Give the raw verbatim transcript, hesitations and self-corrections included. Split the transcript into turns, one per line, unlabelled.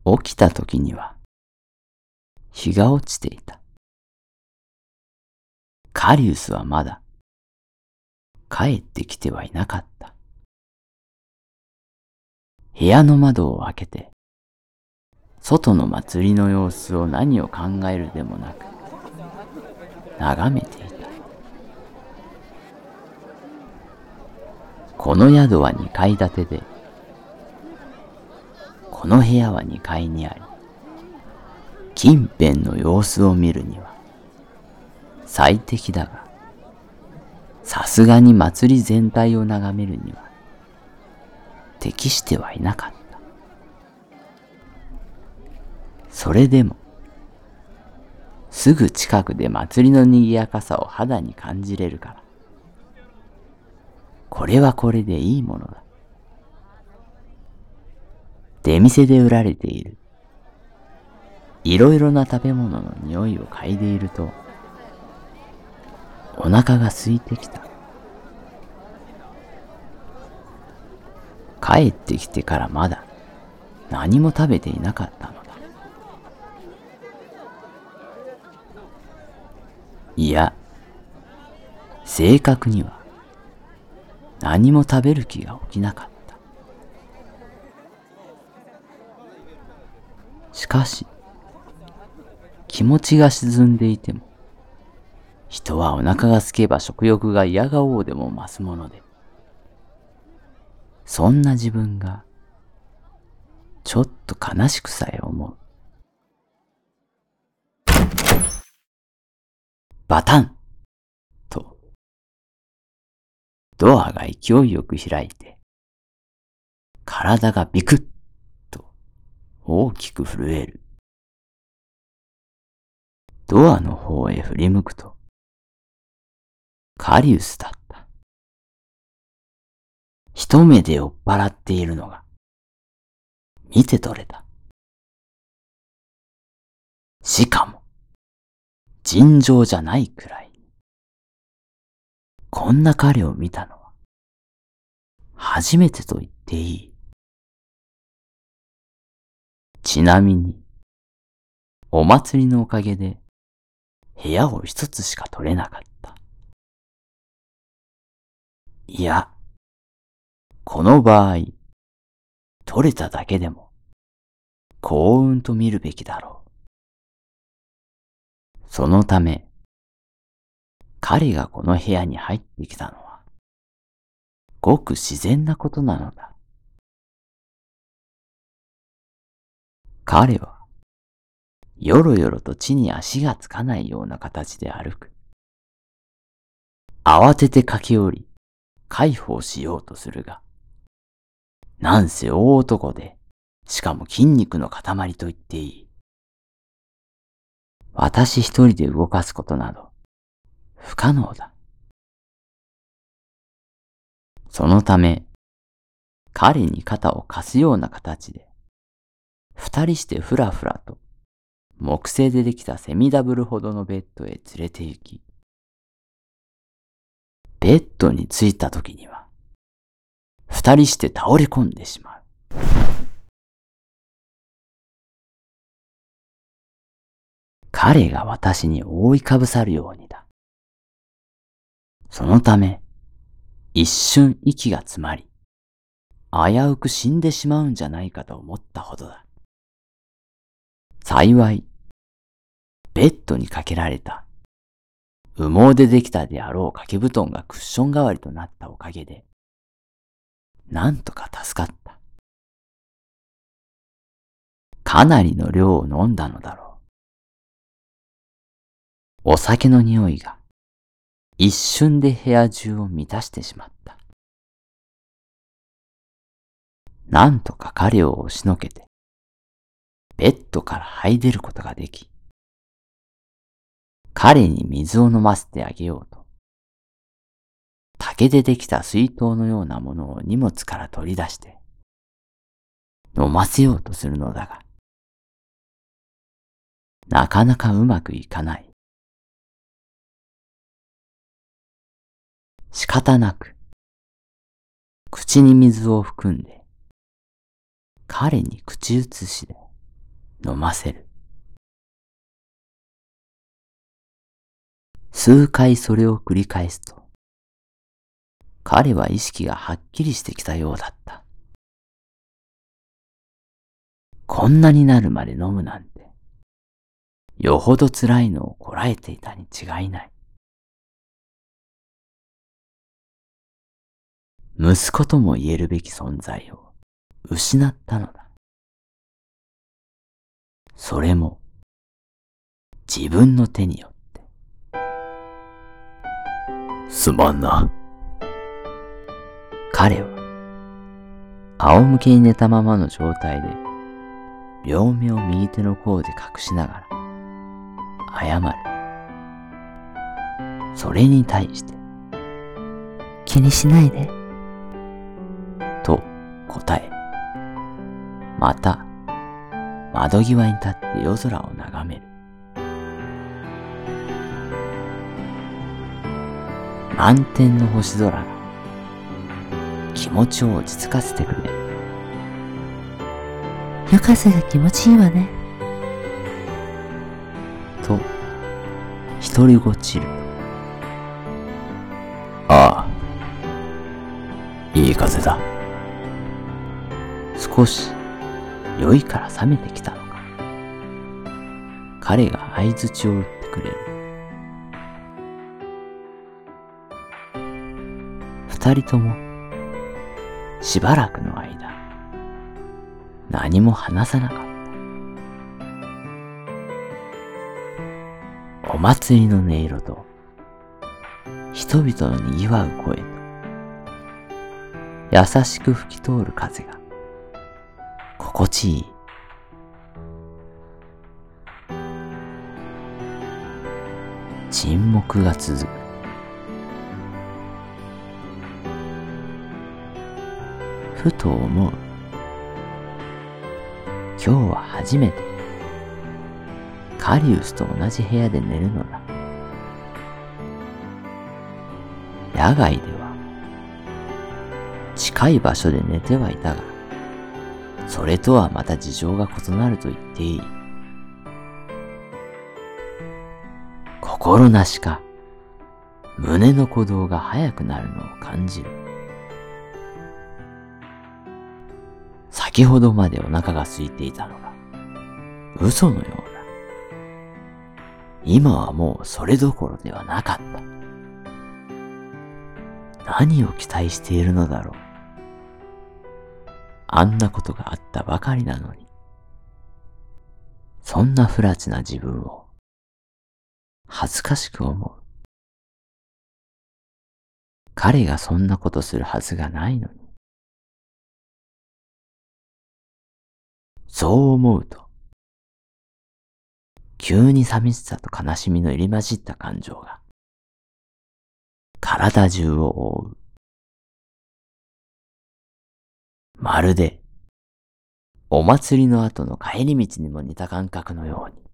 起きた時には日が落ちていた。カリウスはまだ帰ってきてはいなかった。部屋の窓を開けて、外の祭りの様子を何を考えるでもなく、眺めていた。この宿はにかい建てで、この部屋はにかいにあり、近辺の様子を見るには最適だが、さすがに祭り全体を眺めるには適してはいなかった。それでも、すぐ近くで祭りの賑やかさを肌に感じれるから、これはこれでいいものだ。出店で売られているいろいろな食べ物の匂いを嗅いでいると、お腹が空いてきた。帰ってきてからまだ何も食べていなかったのだ。いや、正確には何も食べる気が起きなかった。しかし、気持ちが沈んでいても、人はお腹が空けば食欲が嫌がおうでも増すもので、そんな自分がちょっと悲しくさえ思う。バタンと、ドアが勢いよく開いて、体がビクッと大きく震える。ドアの方へ振り向くと、カリウスだった。一目で酔っ払っているのが見て取れた。しかも、尋常じゃないくらいに。こんな彼を見たのは、初めてと言っていい。ちなみに、お祭りのおかげで、部屋を一つしか取れなかった。いや、この場合、取れただけでも、幸運と見るべきだろう。そのため、彼がこの部屋に入ってきたのは、ごく自然なことなのだ。彼は、よろよろと地に足がつかないような形で歩く。慌てて駆け下り、介抱しようとするが、なんせ大男で、しかも筋肉の塊と言っていい。私一人で動かすことなど、不可能だ。そのため、彼に肩を貸すような形で、二人してふらふらと、木製でできたセミダブルほどのベッドへ連れて行き、ベッドに着いた時には、二人して倒れ込んでしまう。彼が私に覆いかぶさるようにだ。そのため、一瞬息が詰まり、危うく死んでしまうんじゃないかと思ったほどだ。幸い、ベッドにかけられた、羽毛でできたであろう掛け布団がクッション代わりとなったおかげで、なんとか助かった。かなりの量を飲んだのだろう。お酒の匂いが一瞬で部屋中を満たしてしまった。なんとか彼を押しのけて、ベッドから這い出ることができ、彼に水を飲ませてあげようと、竹でできた水筒のようなものを荷物から取り出して、飲ませようとするのだが、なかなかうまくいかない。仕方なく、口に水を含んで、彼に口移しで飲ませる。数回それを繰り返すと、彼は意識がはっきりしてきたようだった。こんなになるまで飲むなんて、よほど辛いのをこらえていたに違いない。息子とも言えるべき存在を失ったのだ。それも自分の手によって。すまんな。彼は仰向けに寝たままの状態で両目を右手の甲で隠しながら謝る。それに対して気にしないでと答え、また窓際に立って夜空を眺める。満天の星空が気持ちを落ち着かせてくれる。夜風が気持ちいいわね。と独りごちる。ああ、いい風だ。少し酔いから覚めてきたのか、彼が相槌を打ってくれる。二人ともしばらくの間何も話さなかった。お祭りの音色と人々の賑わう声と優しく吹き通る風が心地いい。沈黙が続く。ふと思う。今日は初めてカリウスと同じ部屋で寝るのだ。野外では近い場所で寝てはいたが、それとはまた事情が異なると言っていい。心なしか胸の鼓動が速くなるのを感じる。先ほどまでお腹が空いていたのが嘘のようだ。今はもうそれどころではなかった。何を期待しているのだろう。あんなことがあったばかりなのに、そんな不埒な自分を恥ずかしく思う。彼がそんなことするはずがないのに。そう思うと、急に寂しさと悲しみの入り混じった感情が体中を覆う。まるでお祭りの後の帰り道にも似た感覚のように。